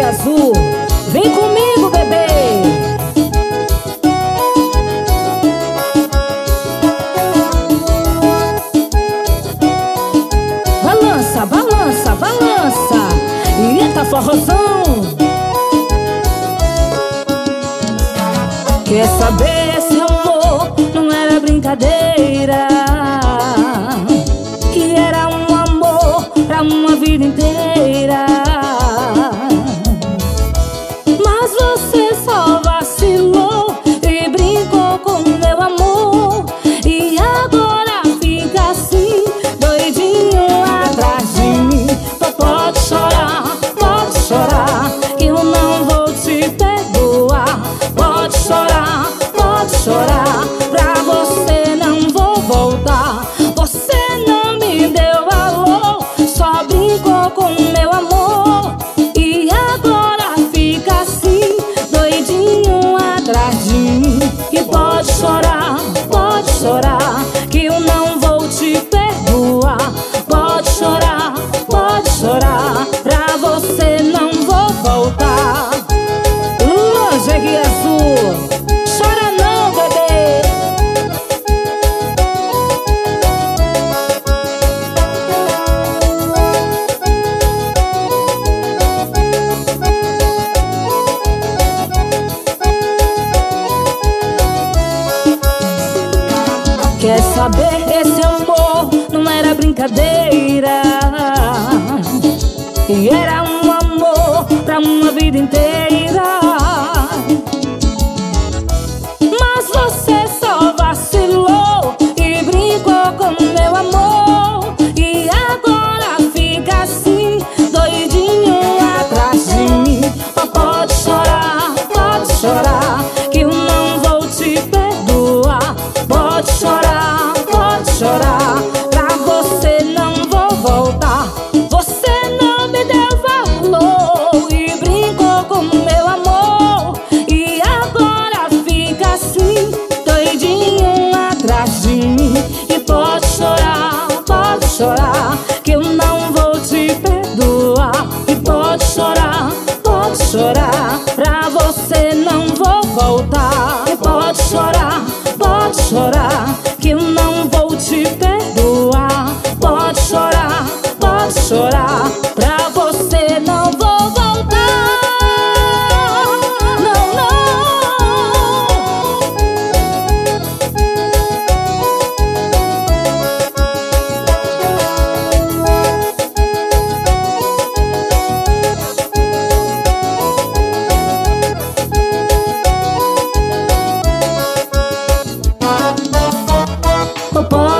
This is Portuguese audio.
azul. Vem comigo, bebê. Balança, balança, balança. Eita, forrozão. Quer saber se amor não era brincadeira, que era um amor pra uma vida inteira? Mas você só vacilou e brincou com meu amor, e agora fica assim, doidinho atrás de mim. Pode chorar, que eu não vou te perdoar. Pode chorar, pra você não vou voltar. Você não me deu valor, só brincou com meu amor, e agora fica assim, doidinho atrás de mim. E pode chorar, que eu não vou te perdoar. Pode chorar, pra você não vou voltar. Lingerie azul, chora não, bebê. Quer saber, esse amor não era brincadeira, e era um amor pra uma vida inteira. Mas você só vacilou e brincou com meu amor, e agora fica assim, doidinho atrás de mim. Pode chorar, que eu não vou te perdoar. Pode chorar, pra você não vou voltar. Você não me deu valor e brincou com meu amor, e agora fica assim, doidinho atrás de mim. E pode chorar, que eu não vou te perdoar. E pode chorar, pra você não vou voltar. E pode chorar, que eu não vou te perdoar. Pode chorar, pra você não vou voltar. Não, não.